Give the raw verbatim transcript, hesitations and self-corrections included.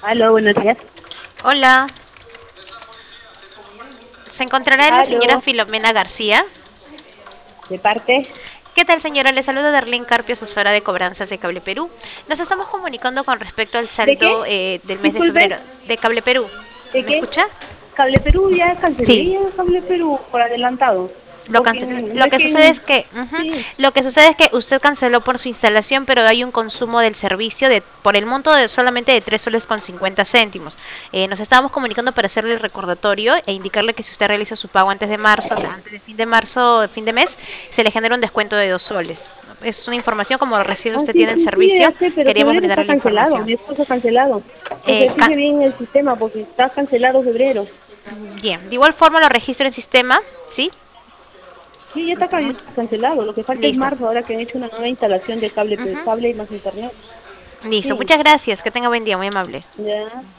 Aló, buenos días. Hola, se encontrará la señora Aló, Filomena García. ¿de parte? ¿Qué tal, señora? Le saluda Darlene Carpio, asesora de cobranzas de Cable Perú. Nos estamos comunicando con respecto al ¿De saldo qué? eh, del mes de Disculpe, febrero de Cable Perú. ¿de ¿Me qué? escucha? Cable Perú, ya cancelé Sí. ya Cable Perú por adelantado. Lo, Porque cance- no lo es que sucede es que... que ujú, Sí, lo que sucede es que usted canceló por su instalación, pero hay un consumo del servicio de por el monto de solamente de tres soles con cincuenta céntimos. Eh, nos estábamos comunicando para hacerle el recordatorio e indicarle que si usted realiza su pago antes de marzo, o sea, antes de fin de marzo, fin de mes, se le genera un descuento de dos soles. Es una información como recién ah, usted sí, tiene el sí, sí, servicio, ya sé, pero queríamos febrero brindarle está la cancelado, información. mi esposo ha cancelado. Que Eh, se ca- fije bien el sistema, porque está cancelado febrero. Bien, de igual forma lo registro en sistema, ¿sí? Sí, ya está Muy- can- cancelado. Lo que falta es Listo. marzo, ahora que han hecho una nueva instalación de cable, Ujú. cable y más internet. Listo, Sí, muchas gracias. Que tenga buen día, muy amable. ya.